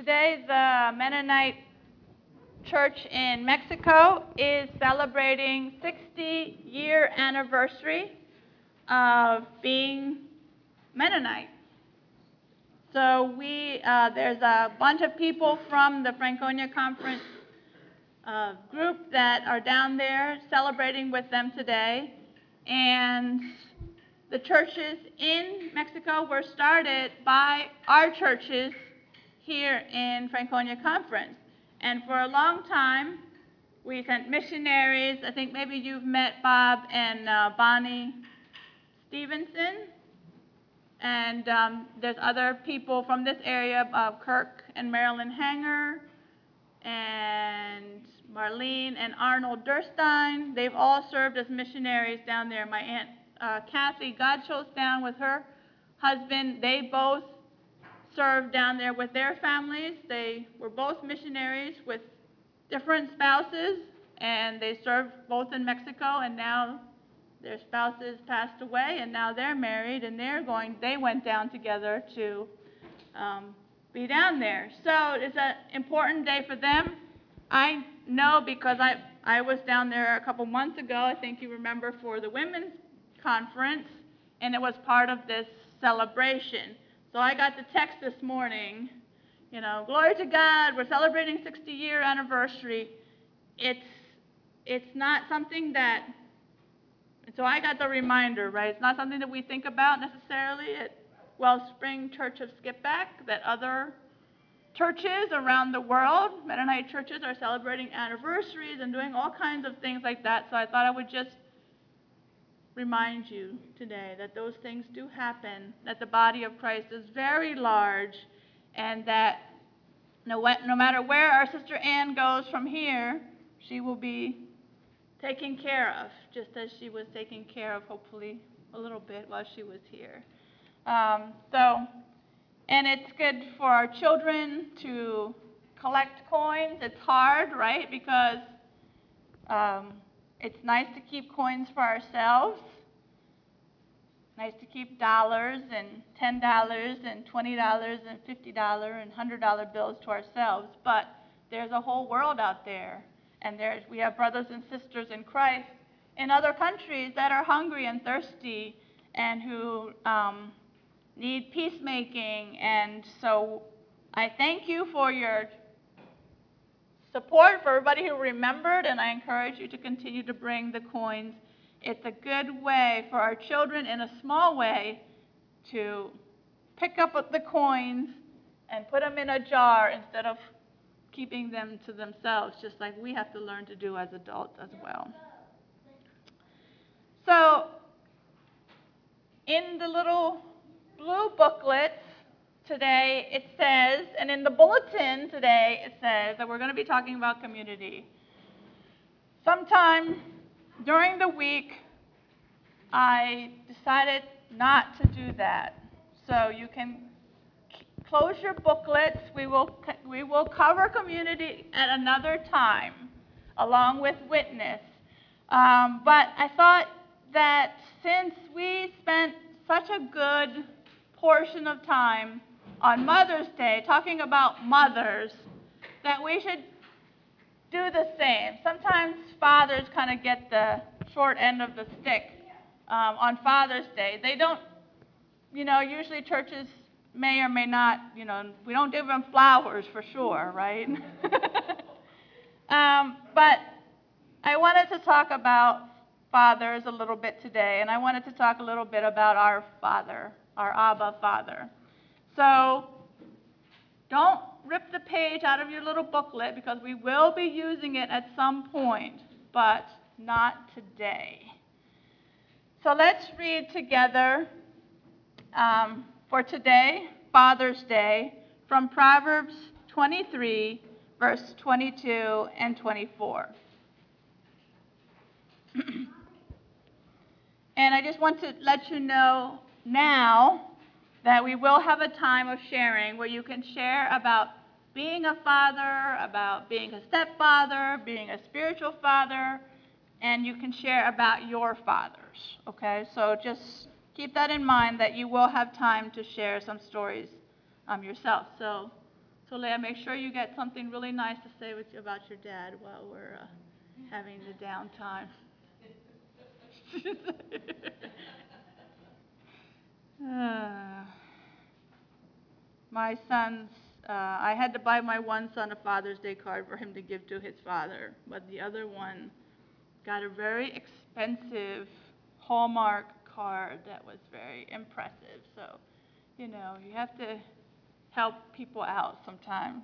Today, the Mennonite Church in Mexico is celebrating 60-year anniversary of being Mennonite. So there's a bunch of people from the Franconia Conference group that are down there celebrating with them today. And the churches in Mexico were started by our churches here in Franconia Conference. And for a long time, we sent missionaries. I think maybe you've met Bob and Bonnie Stevenson. And there's other people from this area, Kirk and Marilyn Hanger, and Marlene and Arnold Durstein. They've all served as missionaries down there. My Aunt Kathy Godshow's down with her husband. They both served down there with their families. They were both missionaries with different spouses, and they served both in Mexico, and now their spouses passed away, and now they're married, and they went down together to be down there. So it's an important day for them. I know because I was down there a couple months ago, I think you remember, for the women's conference, and it was part of this celebration. So I got the text this morning, glory to God, we're celebrating 60-year anniversary. It's not something that, so I got the reminder, right? It's not something that we think about necessarily at Wellspring Church of Skipback, that other churches around the world, Mennonite churches, are celebrating anniversaries and doing all kinds of things like that. So I thought I would just remind you today that those things do happen, that the body of Christ is very large, and that no matter where our sister Ann goes from here, she will be taken care of, just as she was taken care of, hopefully, a little bit while she was here. And it's good for our children to collect coins. It's hard, right? Because it's nice to keep coins for ourselves. Nice to keep dollars and $10 and $20 and $50 and $100 bills to ourselves. But there's a whole world out there. And we have brothers and sisters in Christ in other countries that are hungry and thirsty and who need peacemaking. And so I thank you for your support, for everybody who remembered, and I encourage you to continue to bring the coins. It's a good way for our children, in a small way, to pick up the coins and put them in a jar instead of keeping them to themselves, just like we have to learn to do as adults as well. So in the little blue booklets today, it says, and in the bulletin today, it says that we're going to be talking about community. Sometime during the week, I decided not to do that. So you can close your booklets. We will cover community at another time, along with witness. But I thought that since we spent such a good portion of time on Mother's Day talking about mothers, that we should do the same. Sometimes fathers kind of get the short end of the stick on Father's Day. They don't, usually churches may or may not, we don't give them flowers for sure, right? But I wanted to talk about fathers a little bit today, and I wanted to talk a little bit about our Father, our Abba Father. So don't rip the page out of your little booklet, because we will be using it at some point, but not today. So let's read together for today, Father's Day, from Proverbs 23, verse 22 and 24. And I just want to let you know now that we will have a time of sharing where you can share about being a father, about being a stepfather, being a spiritual father, and you can share about your fathers, okay? So just keep that in mind, that you will have time to share some stories yourself. So So Leah, make sure you get something really nice to say about your dad while we're having the downtime. My son's, I had to buy my one son a Father's Day card for him to give to his father, but the other one got a very expensive Hallmark card that was very impressive. So, you know, you have to help people out sometimes.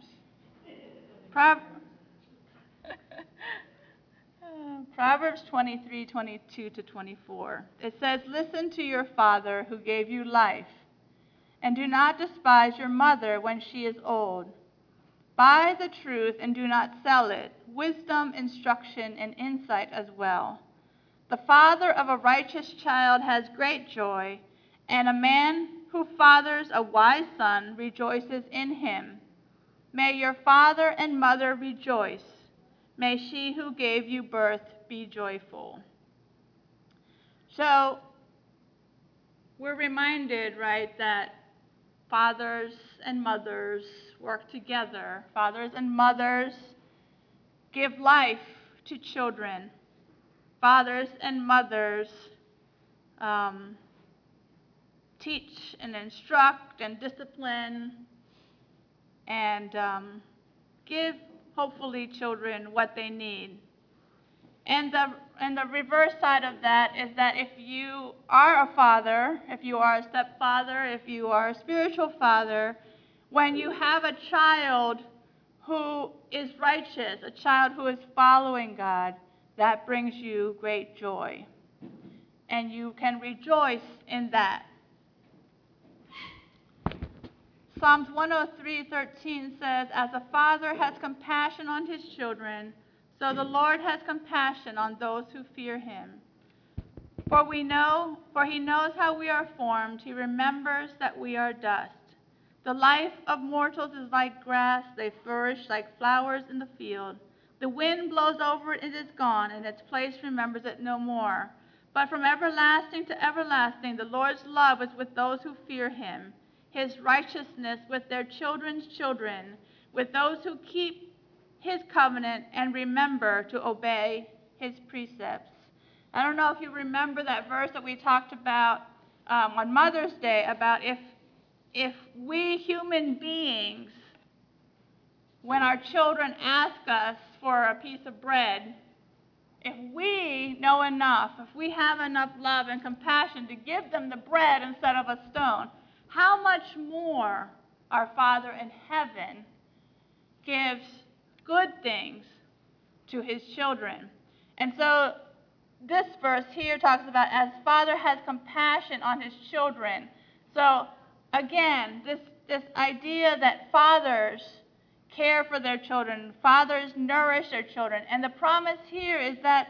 Proverbs 23:22-24. It says, "Listen to your father who gave you life, and do not despise your mother when she is old. Buy the truth and do not sell it, wisdom, instruction, and insight as well. The father of a righteous child has great joy, and a man who fathers a wise son rejoices in him. May your father and mother rejoice. May she who gave you birth be joyful." So we're reminded, right, that fathers and mothers work together. Fathers and mothers give life to children. Fathers and mothers teach and instruct and discipline and give, hopefully, children what they need. And the reverse side of that is that if you are a father, if you are a stepfather, if you are a spiritual father, when you have a child who is righteous, a child who is following God, that brings you great joy. And you can rejoice in that. Psalms 103:13 says, "As a father has compassion on his children, so the Lord has compassion on those who fear him. For he knows how we are formed. He remembers that we are dust. The life of mortals is like grass. They flourish like flowers in the field. The wind blows over it and it is gone, and its place remembers it no more. But from everlasting to everlasting, the Lord's love is with those who fear him, his righteousness with their children's children, with those who keep his covenant and remember to obey his precepts." I don't know if you remember that verse that we talked about on Mother's Day, about if we human beings, when our children ask us for a piece of bread, if we know enough, if we have enough love and compassion to give them the bread instead of a stone, how much more our Father in heaven gives good things to his children. And so this verse here talks about, as Father has compassion on his children. So again, this idea that fathers care for their children, fathers nourish their children. And the promise here is that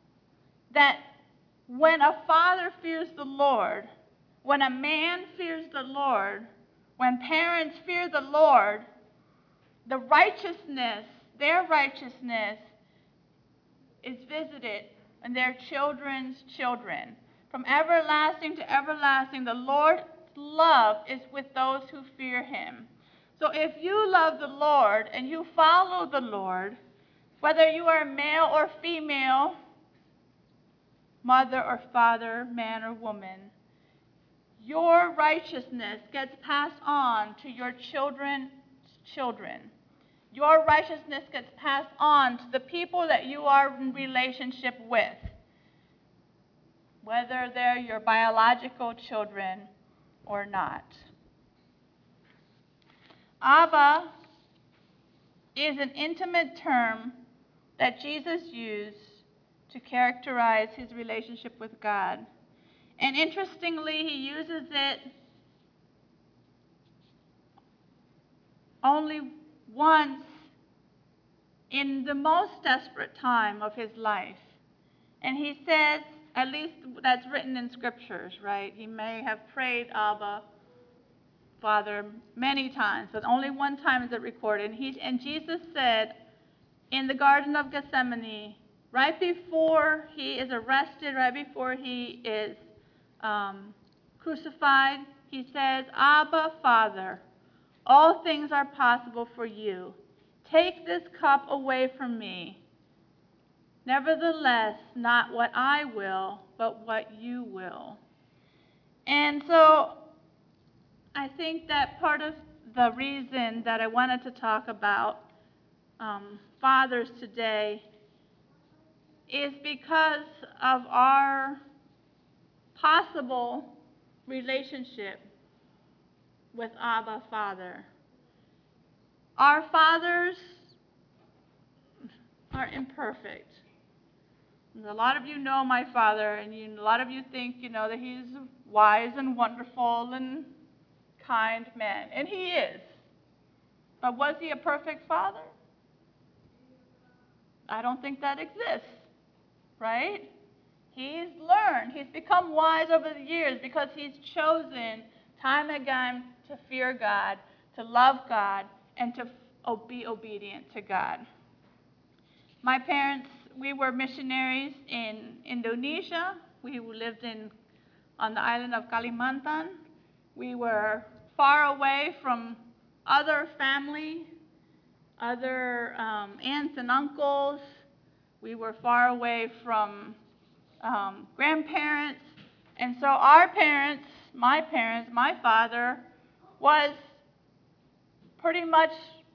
when a father fears the Lord, when a man fears the Lord, when parents fear the Lord, their righteousness is visited in their children's children. From everlasting to everlasting, the Lord's love is with those who fear him. So if you love the Lord and you follow the Lord, whether you are male or female, mother or father, man or woman, your righteousness gets passed on to your children's children. Your righteousness gets passed on to the people that you are in relationship with, whether they're your biological children or not. Abba is an intimate term that Jesus used to characterize his relationship with God. And interestingly, he uses it only once in the most desperate time of his life. And he says, at least that's written in scriptures, right? He may have prayed Abba, Father, many times, but only one time is it recorded. And Jesus said in the Garden of Gethsemane, right before he is arrested, right before he is crucified, he says, "Abba, Father, All things are possible for you. Take this cup away from me. Nevertheless, not what I will, but what you will. And so I think that part of the reason that I wanted to talk about fathers today is because of our possible relationship with Abba Father. Our fathers are imperfect. A lot of you know my father, and a lot of you think, that he's a wise and wonderful and kind man, and he is. But was he a perfect father? I don't think that exists, right? He's learned. He's become wise over the years because he's chosen time and again to fear God, to love God, and to be obedient to God. My parents, we were missionaries in Indonesia. We lived on the island of Kalimantan. We were far away from other family, other aunts and uncles. We were far away from grandparents. And so our parents, my father, was pretty much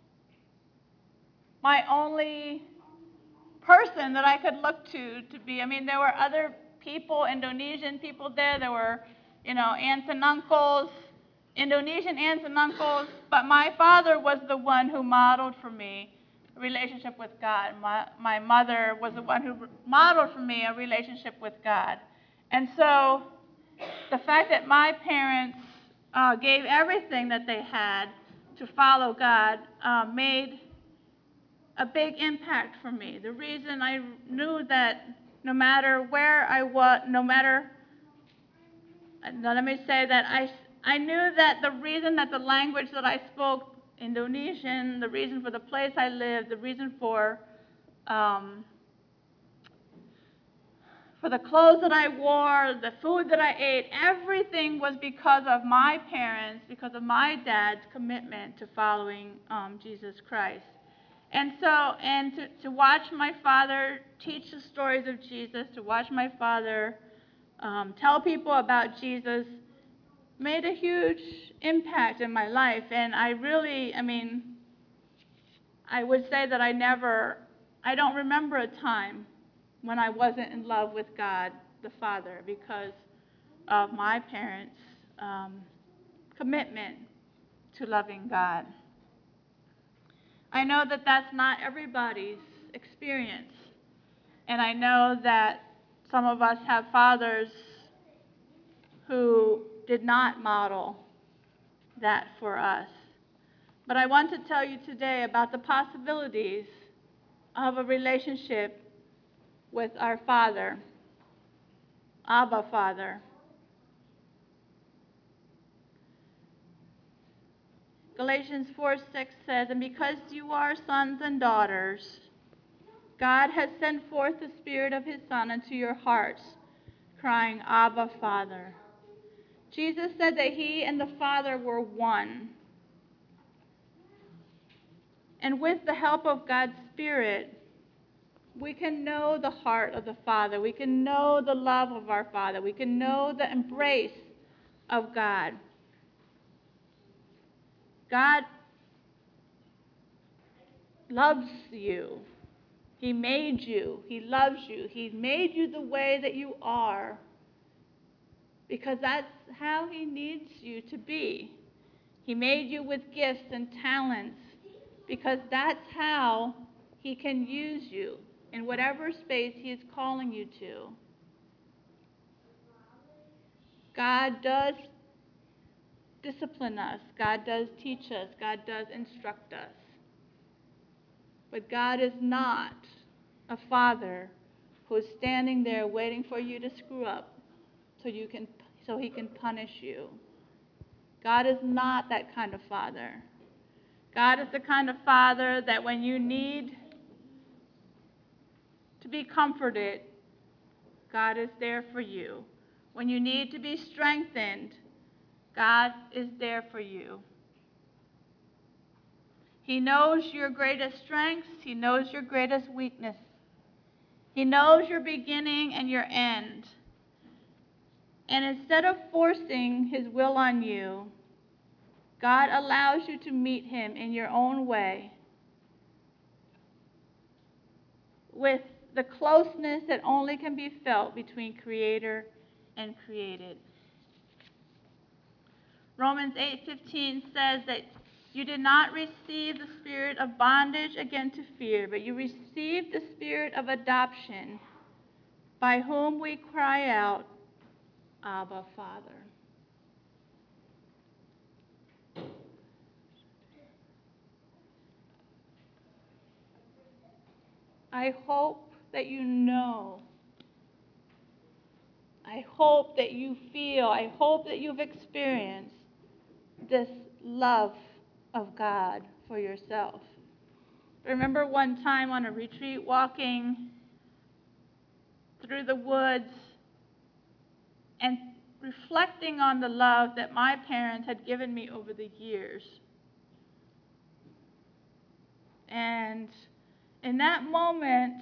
my only person that I could look to be. I mean, there were other people, Indonesian people there. There were, aunts and uncles, Indonesian aunts and uncles. But my father was the one who modeled for me a relationship with God. My mother was the one who modeled for me a relationship with God. And so the fact that my parents gave everything that they had to follow God made a big impact for me. The reason I knew that no matter where I was, let me say that I knew that the reason that the language that I spoke, Indonesian, the reason for the place I lived, the reason for the clothes that I wore, the food that I ate, everything was because of my parents, because of my dad's commitment to following Jesus Christ. And so, to watch my father teach the stories of Jesus, to watch my father tell people about Jesus, made a huge impact in my life. And I would say that I don't remember a time when I wasn't in love with God the Father because of my parents' commitment to loving God. I know that that's not everybody's experience. And I know that some of us have fathers who did not model that for us. But I want to tell you today about the possibilities of a relationship with our Father, Abba Father. Galatians 4:6 says, "And because you are sons and daughters, God has sent forth the Spirit of His Son into your hearts, crying, Abba, Father." Jesus said that He and the Father were one. And with the help of God's Spirit, we can know the heart of the Father. We can know the love of our Father. We can know the embrace of God. God loves you. He made you. He loves you. He made you the way that you are because that's how He needs you to be. He made you with gifts and talents because that's how He can use you in whatever space He is calling you to. God does discipline us. God does teach us. God does instruct us. But God is not a father who's standing there waiting for you to screw up so He can punish you. God is not that kind of father. God is the kind of father that when you need to be comforted, God is there for you. When you need to be strengthened, God is there for you. He knows your greatest strengths. He knows your greatest weakness. He knows your beginning and your end. And instead of forcing his will on you, God allows you to meet him in your own way with the closeness that only can be felt between creator and created. Romans 8:15 says that you did not receive the spirit of bondage again to fear, but you received the spirit of adoption, by whom we cry out, Abba, Father. I hope that you know. I hope that you feel. I hope that you've experienced this love of God for yourself. Remember one time on a retreat walking through the woods and reflecting on the love that my parents had given me over the years. And in that moment,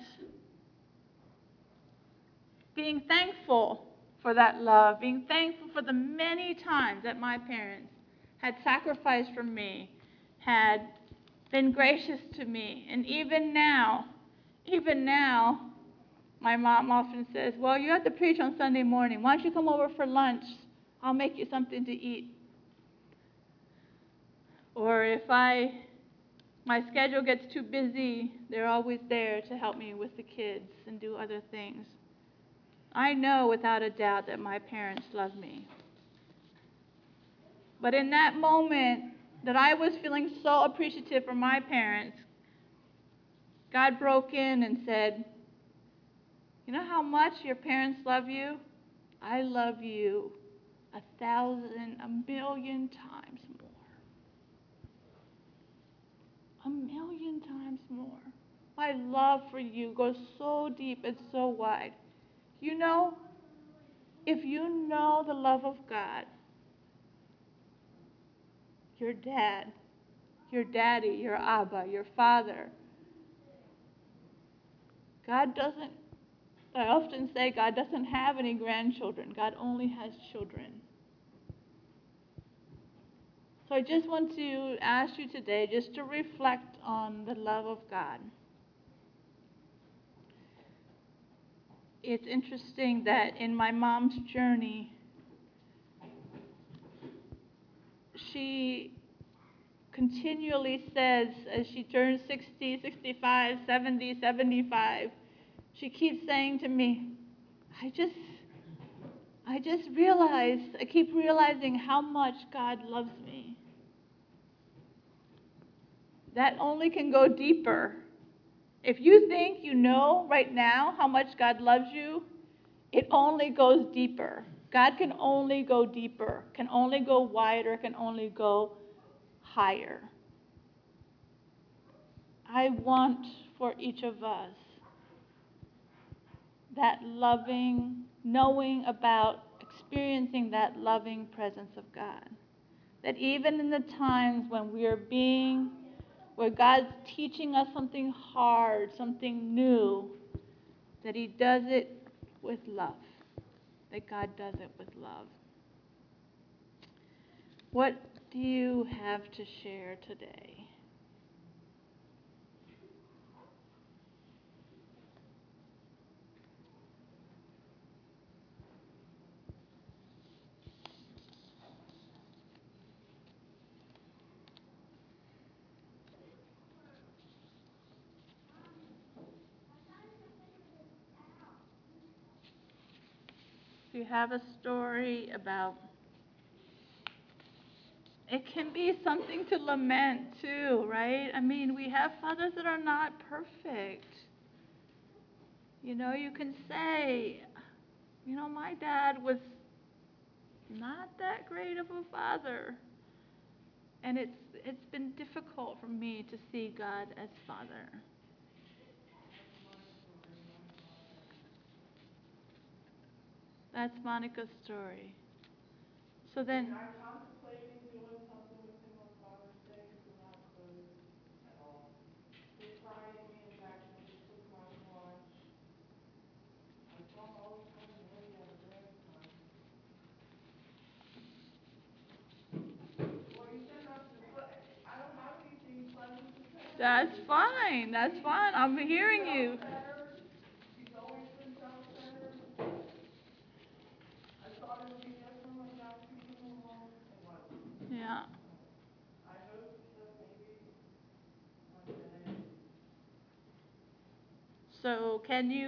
being thankful for that love, being thankful for the many times that my parents had sacrificed for me, had been gracious to me. And even now, my mom often says, well, you have to preach on Sunday morning. Why don't you come over for lunch? I'll make you something to eat. Or if my schedule gets too busy, they're always there to help me with the kids and do other things. I know without a doubt that my parents love me. But in that moment that I was feeling so appreciative for my parents, God broke in and said, you know how much your parents love you? I love you 1,000, 1,000,000 times more. 1,000,000 times more. My love for you goes so deep and so wide. You know, if you know the love of God, your dad, your daddy, your Abba, your father, God doesn't, I often say God doesn't have any grandchildren. God only has children. So I just want to ask you today just to reflect on the love of God. It's interesting that in my mom's journey, she continually says, as she turns 60, 65, 70, 75, she keeps saying to me, I keep realizing how much God loves me. That only can go deeper. If you think you know right now how much God loves you, it only goes deeper. God can only go deeper, can only go wider, can only go higher. I want for each of us that loving, knowing about, experiencing that loving presence of God. That even in the times when where God's teaching us something hard, something new, that He does it with love. That God does it with love. What do you have to share today? Do you have a story about, it can be something to lament too, right? I mean, we have fathers that are not perfect. You know, you can say, you know, my dad was not that great of a father. And it's been difficult for me to see God as Father. That's Monica's story. So then, I'm contemplating doing something with him on Father's Day because we're not close. That's fine. That's fine. I'm hearing you. Yeah. So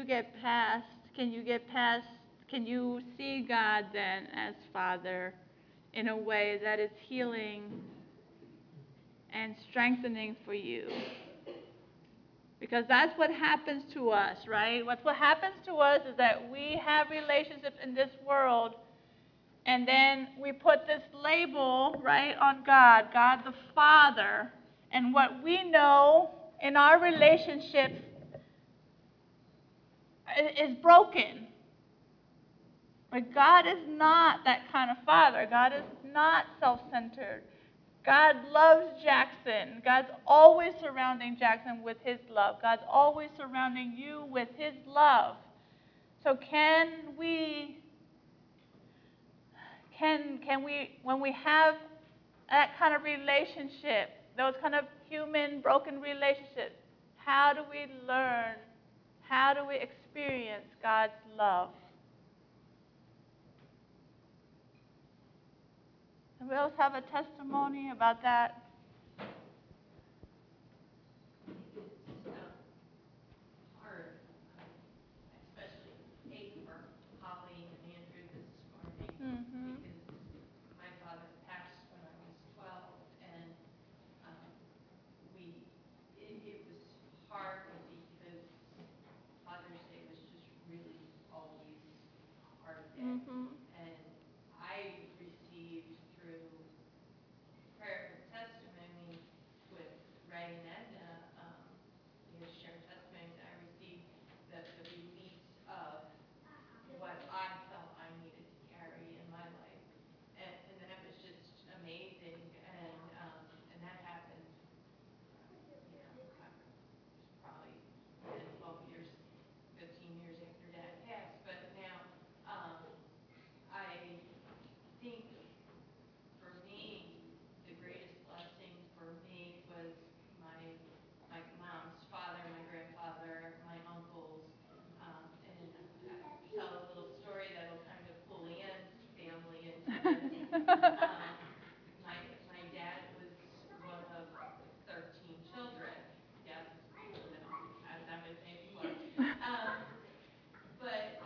can you see God then as Father in a way that is healing and strengthening for you? Because that's what happens to us, right? What happens to us is that we have relationships in this world, and then we put this label, right, on God, God the Father, and what we know in our relationships is broken. But God is not that kind of father. God is not self-centered. God loves Jackson. God's always surrounding Jackson with his love. God's always surrounding you with his love. So can we when we have that kind of relationship, those kind of human broken relationships, how do we learn? How do we experience God's love? Anybody else have a testimony about that? Hard, especially for Holly and Andrew this morning, Mm-hmm. because my father passed when I was 12, and um, it was hard because Father's Day was just really always a hard day. Mm-hmm. And I received through prayer and testimony with Ray and Edna, they shared testimonies. I received the release of what I felt I needed to carry in my life, and that was just amazing. And that happened, probably 10, 12 years, 15 years after Dad passed. But now, I think for me, the greatest blessing for me was my mom's father, my grandfather, my uncles, and I tell a little story that'll kind of pull Ann's family into this. My dad was one of 13 children. Yes, as I was saying before. But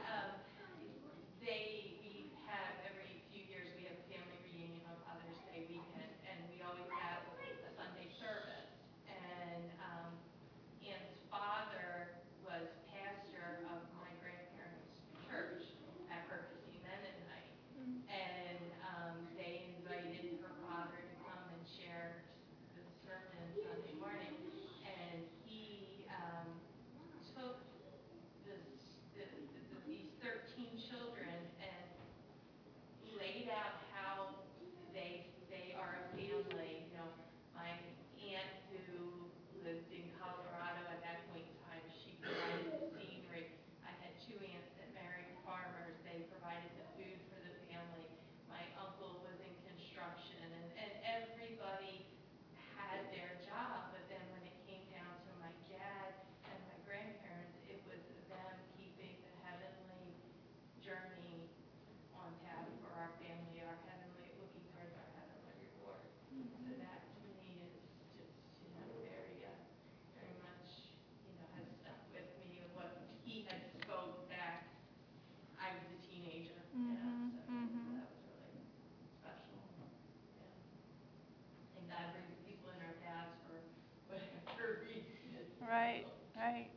we have every few years we have a family reunion on Father's Day weekend, and we always have a Sunday service. And Ann's father was pastor of my grandparents' church at Purposey Mennonite, and they invited her father to come and share the sermon Sunday morning, and he took this, these 13 children and laid out how they are a family. My aunt who lived in Colorado at that point in time, she provided the scenery. I had two aunts that married farmers. They provided the food for the family. My uncle was in construction, and everybody had their job. But then when it came down to my dad and my grandparents, it was them keeping the heavenly journey on tap for our family, looking towards our heavenly reward. So that to me is just, very much, has stuck with me of what he had spoke back. I was a teenager, Mm-hmm. so Mm-hmm. that was really special. Yeah. And God brings people in our paths for whatever reason. Right. Right.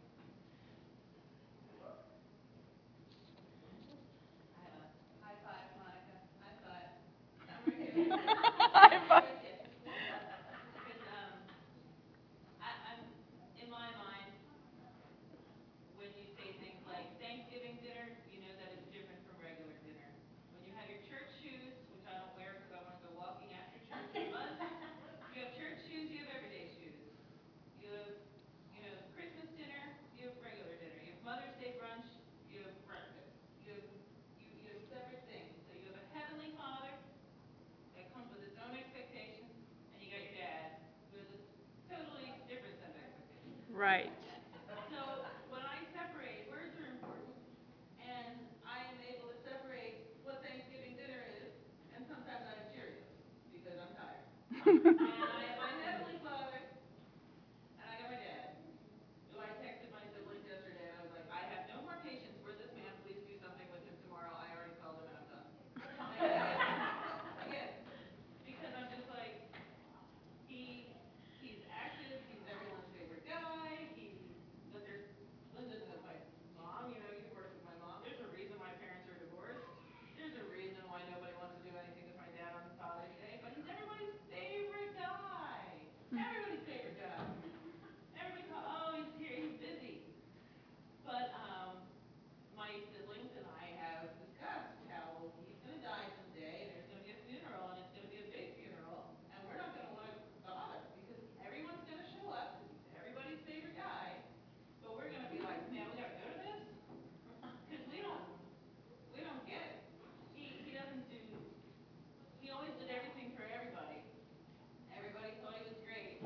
I have a high five, Monica. High five. I'm right here with you. High I'm five. right with you. Because I'm in my mind, when you say things like Thanksgiving dinner, you know that it's different from regular dinner. When you have your church shoes, which I don't wear because I want to go walking after church in the mud, you have church shoes, you have everyday shoes. You have, Christmas dinner, Right. So when I separate, words are important, and I am able to separate what Thanksgiving dinner is, and sometimes I have Cheerios because I'm tired. And I have my Heavenly Father, and I got my dad, who I texted my siblings yesterday, and I was like, I have no more patience for this man. Please do something with him tomorrow. I already called him, and I'm done. Again, because I'm just like, he's active. He's everyone's favorite guy. But there's Linda's my mom. You know, you worked with my mom. There's a reason my parents are divorced. There's a reason why nobody wants to do anything with my dad on Father's Day. But he's everybody's favorite guy. Everybody's favorite guy. Everybody thought, oh, he's here. He's busy. But my siblings and I have discussed how he's going to die someday, and there's going to be a funeral, and it's going to be a big funeral, and we're not going to want to bother because everyone's going to show up because he's everybody's favorite guy. But we're going to be like, man, we got to go to this because we don't get it. He doesn't do. He always did everything for everybody. Everybody thought he was great.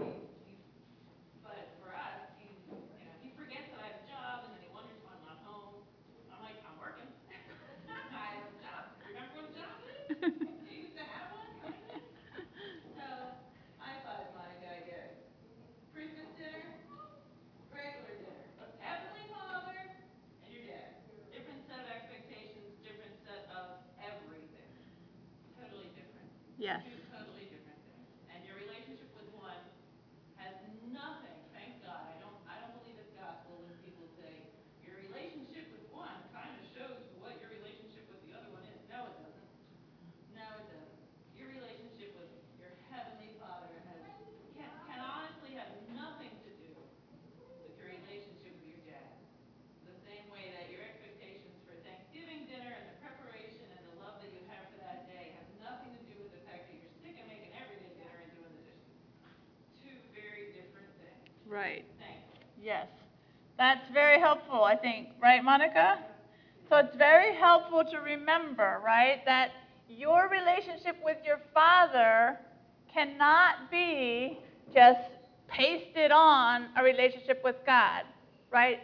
But for us, he forgets that I have a job, and then he wonders why I'm not home. I'm like, I'm working. I have a job. Remember what a job is? You used to have one, kind of. So, high five, Monica, I guess. Christmas dinner, regular dinner. Heavenly Father, and your dad. Different set of expectations, different set of everything. Totally different. Yes. Two totally different things. And your relationship with one has nothing, thank God. I don't believe it's gospel when people say your relationship with one kind of shows what your relationship with the other one is. No, it doesn't. No, it doesn't. Your relationship with your Heavenly Father can honestly have nothing to do with your relationship with your dad. The same way that your expectations for Thanksgiving dinner and the preparation and the love that you have for that day has nothing to do with the fact that you're sick of making everyday dinner and doing the dishes. Two very different things. Right. Thankfully. Yes. That's very helpful, I think. Right, Monica? So it's very helpful to remember, right, that your relationship with your Father cannot be just pasted on a relationship with God, right?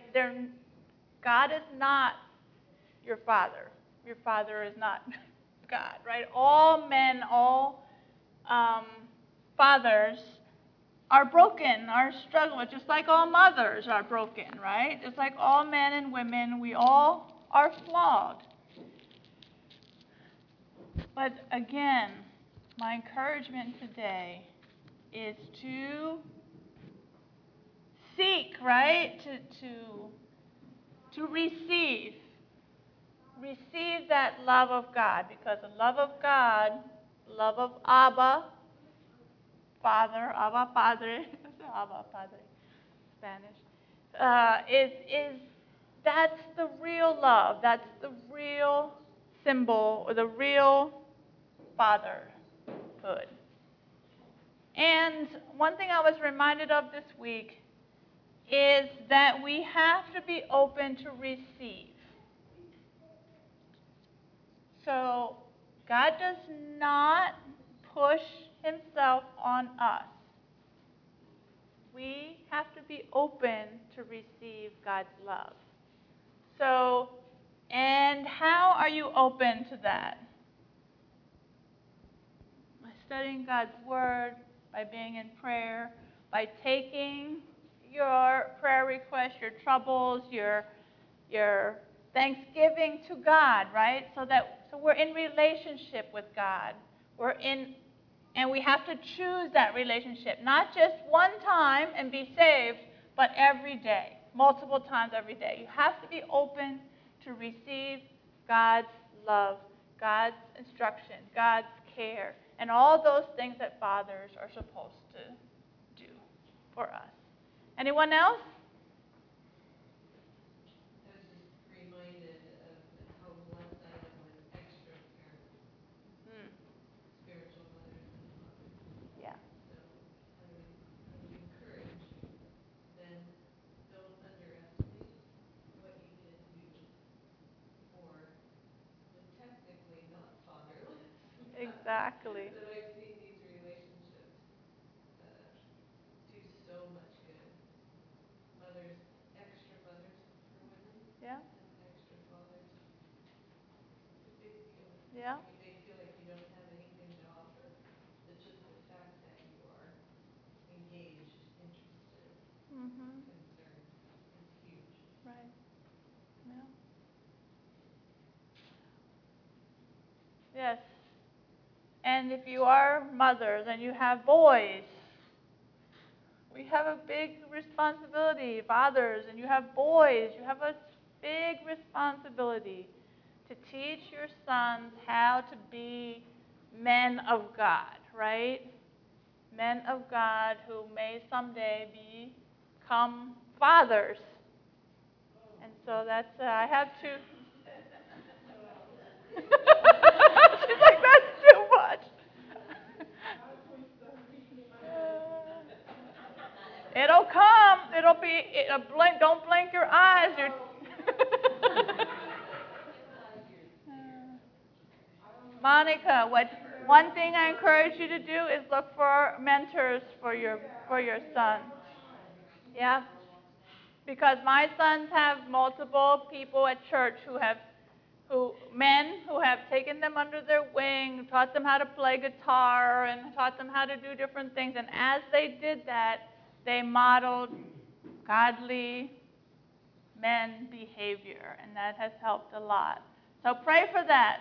God is not your Father. Your Father is not God, right? All men, all fathers are broken, are struggling, just like all mothers are broken, right? Just like all men and women, we all are flawed. But again, my encouragement today is to seek, right? To receive. Receive that love of God, because the love of God, love of Abba, Father, Abba Padre, Abba Padre, Spanish, is that's the real love. That's the real symbol, or the real fatherhood. And one thing I was reminded of this week is that we have to be open to receive. So God does not push himself on us. We have to be open to receive God's love. So, and how are you open to that? By studying God's Word, by being in prayer, by taking your prayer requests, your troubles, your thanksgiving to God, right? So we're in relationship with God. And we have to choose that relationship, not just one time and be saved, but every day, multiple times every day. You have to be open to receive God's love, God's instruction, God's care, and all those things that fathers are supposed to do for us. Anyone else? I was just reminded of how blessed I am with extra parents, spiritual mothers and fathers. Yeah. So I would encourage, then don't underestimate what you can do for the technically not fatherless. Exactly. That I've seen these relationships do so much good. Yeah. As extra fathers. It's a big deal. Yeah. You may feel like you don't have anything to offer, but just the fact that you are engaged, interested, Mhm. concerned is huge. Right. Yeah. Yes. And if you are mothers and you have boys, we have a big responsibility. Fathers, and you have boys, you have a big responsibility to teach your sons how to be men of God, right? Men of God who may someday become fathers. And so that's, I have to. She's like, that's too much. It'll come. Blink. Don't blink your eyes. Monica, one thing I encourage you to do is look for mentors for your son. Yeah. Because my sons have multiple people at church men who have taken them under their wing, taught them how to play guitar, and taught them how to do different things. And as they did that, they modeled godly men behavior, and that has helped a lot. So pray for that.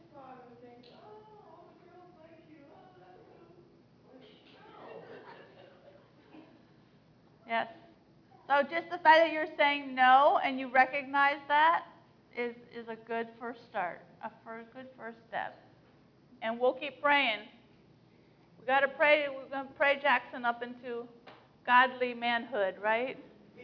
Yes. So just the fact that you're saying no and you recognize that is a good first start, good first step. And we'll keep praying. We got to pray. We're going to pray Jackson up into godly manhood, right?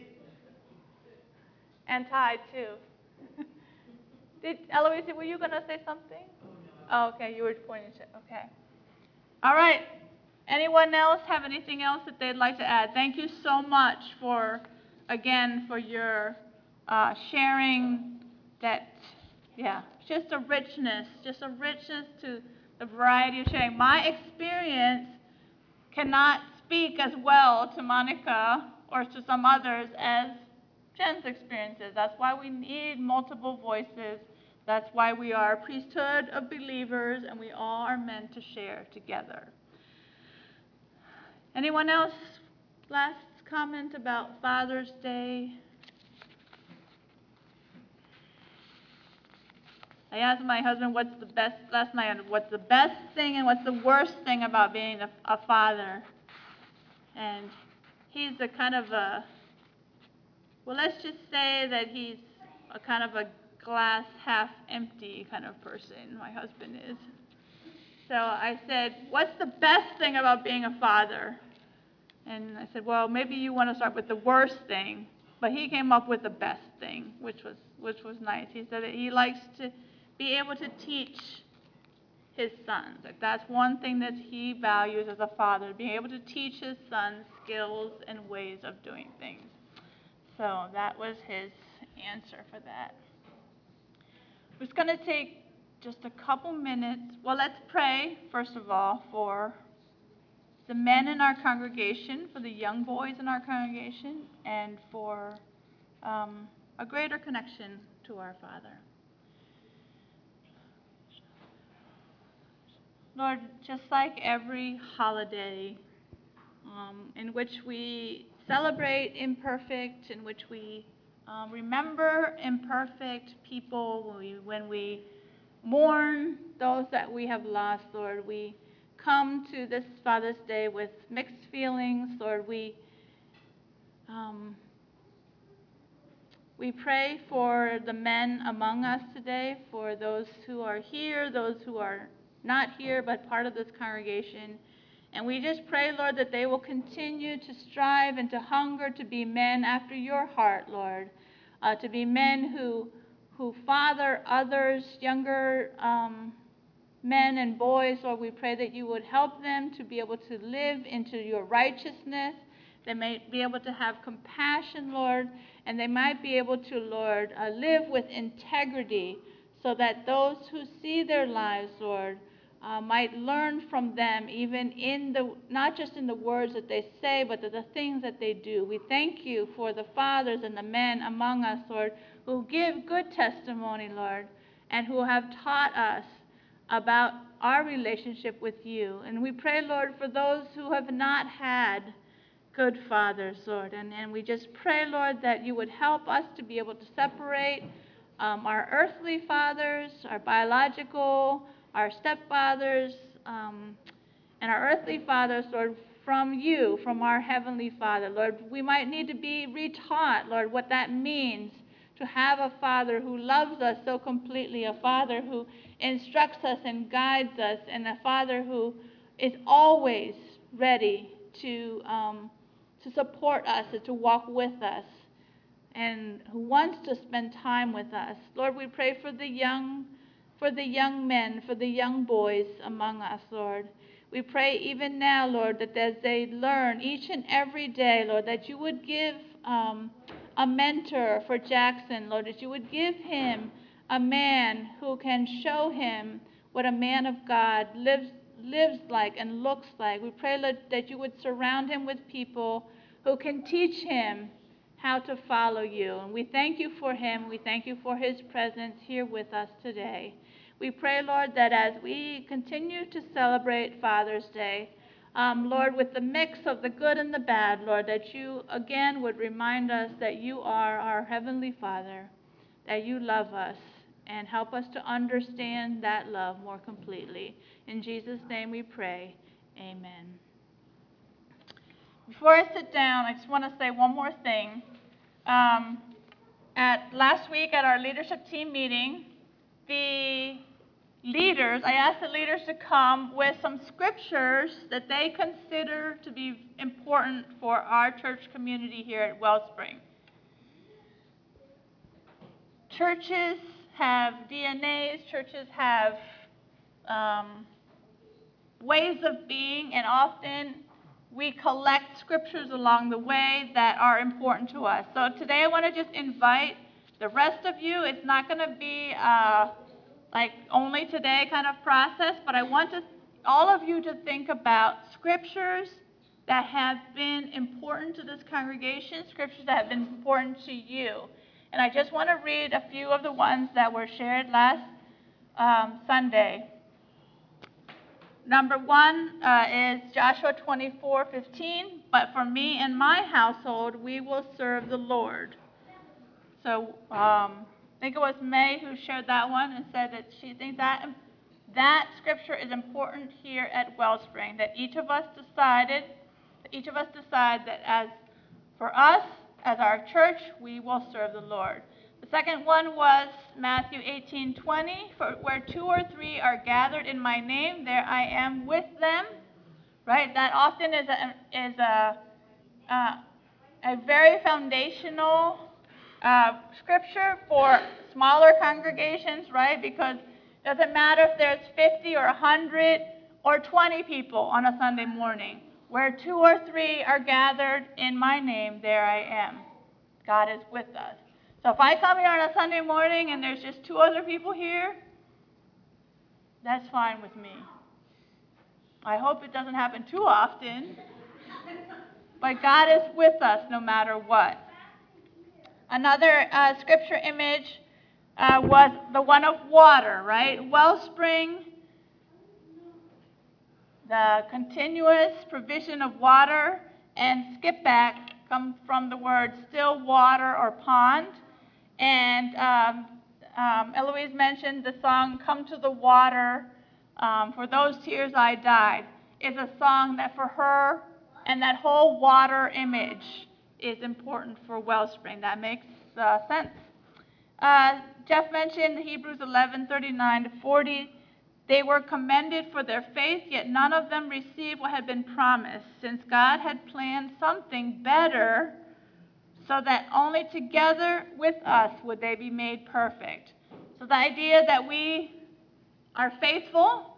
And Ty too. Eloise, were you going to say something? Oh, okay. You were pointing to. Okay. All right. Anyone else have anything else that they'd like to add? Thank you so much for your sharing that, yeah, just a richness to the variety of sharing. My experience cannot speak as well to Monica or to some others as Jen's experiences. That's why we need multiple voices. That's why we are a priesthood of believers, and we all are meant to share together. Anyone else? Last comment about Father's Day? I asked my husband what's the best thing and what's the worst thing about being a father. And he's a kind of let's just say that he's a kind of a glass half empty kind of person, my husband is. So I said, what's the best thing about being a father? And I said, well, maybe you want to start with the worst thing. But he came up with the best thing, which was nice. He said that he likes to be able to teach his sons. Like that's one thing that he values as a father, being able to teach his sons skills and ways of doing things. So that was his answer for that. We're just going to take just a couple minutes. Well, let's pray, first of all, for the men in our congregation, for the young boys in our congregation, and for a greater connection to our Father. Lord, just like every holiday in which we celebrate imperfect, in which we remember imperfect people, when we mourn those that we have lost, Lord, we come to this Father's Day with mixed feelings. Lord, we pray for the men among us today, for those who are here, those who are not here but part of this congregation. And we just pray, Lord, that they will continue to strive and to hunger to be men after your heart, Lord, to be men who father others, younger men and boys. Lord, we pray that you would help them to be able to live into your righteousness. They may be able to have compassion, Lord, and they might be able to, Lord, live with integrity so that those who see their lives, Lord, might learn from them, even in the, not just in the words that they say, but the things that they do. We thank you for the fathers and the men among us, Lord, who give good testimony, Lord, and who have taught us about our relationship with you. And we pray, Lord, for those who have not had good fathers, Lord. And we just pray, Lord, that you would help us to be able to separate our earthly fathers, our biological, our stepfathers, and our earthly fathers, Lord, from you, from our Heavenly Father. Lord, we might need to be retaught, Lord, what that means to have a Father who loves us so completely, a Father who instructs us and guides us, and a Father who is always ready to support us and to walk with us, and who wants to spend time with us. Lord, we pray for the young men, for the young boys among us, Lord. We pray even now, Lord, that as they learn each and every day, Lord, that you would give a mentor for Jackson, Lord, that you would give him a man who can show him what a man of God lives like and looks like. We pray, Lord, that you would surround him with people who can teach him how to follow you. And we thank you for him. We thank you for his presence here with us today. We pray, Lord, that as we continue to celebrate Father's Day, Lord, with the mix of the good and the bad, Lord, that you again would remind us that you are our Heavenly Father, that you love us, and help us to understand that love more completely. In Jesus' name we pray. Amen. Before I sit down, I just want to say one more thing. Last week at our leadership team meeting, I asked the leaders to come with some scriptures that they consider to be important for our church community here at Wellspring. Churches have DNAs, churches have ways of being, and often we collect scriptures along the way that are important to us. So today I want to just invite the rest of you. It's not going to be like only today kind of process, but I want all of you to think about scriptures that have been important to this congregation, scriptures that have been important to you. And I just want to read a few of the ones that were shared last Sunday. Number one is Joshua 24:15. But for me and my household, we will serve the Lord. So I think it was May who shared that one and said that she thinks that scripture is important here at Wellspring. That each of us decide that as for us, as our church, we will serve the Lord. The second one was Matthew 18:20, for where 2 or 3 are gathered in my name, there I am with them. Right? That often is a very foundational scripture for smaller congregations, right? Because it doesn't matter if there's 50 or 100 or 20 people on a Sunday morning. Where 2 or 3 are gathered in my name, there I am. God is with us. So if I come here on a Sunday morning and there's just 2 other people here, that's fine with me. I hope it doesn't happen too often. But God is with us no matter what. Another scripture image was the one of water, right? Wellspring, the continuous provision of water, and skip back come from the word still water or pond. And Eloise mentioned the song Come to the Water, For Those Tears I Died, is a song that for her and that whole water image is important for Wellspring. That makes sense. Jeff mentioned Hebrews 11:39-40. They were commended for their faith, yet none of them received what had been promised, since God had planned something better, so that only together with us would they be made perfect. So the idea that we are faithful,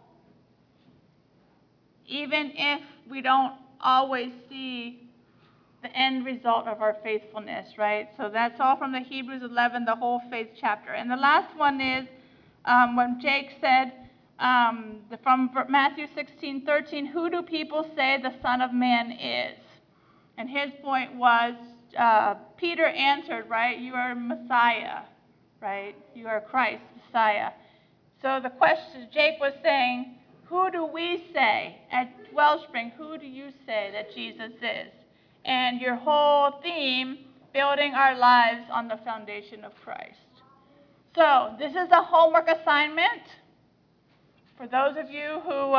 even if we don't always see the end result of our faithfulness, right? So that's all from the Hebrews 11, the whole faith chapter. And the last one is when Jake said, From Matthew 16:13, who do people say the Son of Man is? And his point was, Peter answered, right? You are Messiah, right? You are Christ, Messiah. So the question, Jake was saying, who do we say at Wellspring? Who do you say that Jesus is? And your whole theme, building our lives on the foundation of Christ. So this is a homework assignment for those of you who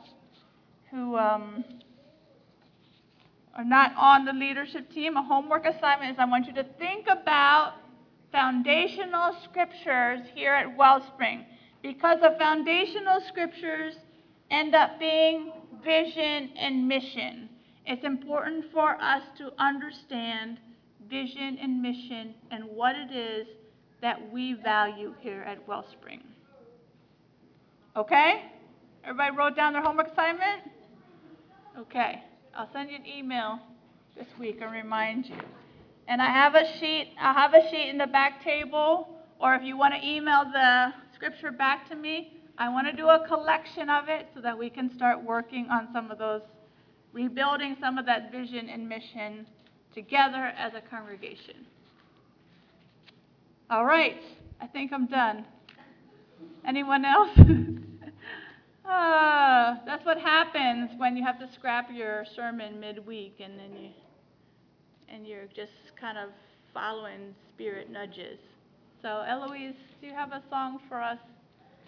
are not on the leadership team. A homework assignment is I want you to think about foundational scriptures here at Wellspring, because the foundational scriptures end up being vision and mission. It's important for us to understand vision and mission and what it is that we value here at Wellspring. Okay? Everybody wrote down their homework assignment? Okay. I'll send you an email this week and remind you. And I'll have a sheet in the back table, or if you want to email the scripture back to me, I want to do a collection of it so that we can start working on some of those, rebuilding some of that vision and mission together as a congregation. All right. I think I'm done. Anyone else? That's what happens when you have to scrap your sermon midweek and then you're just kind of following spirit nudges. So Eloise, do you have a song for us?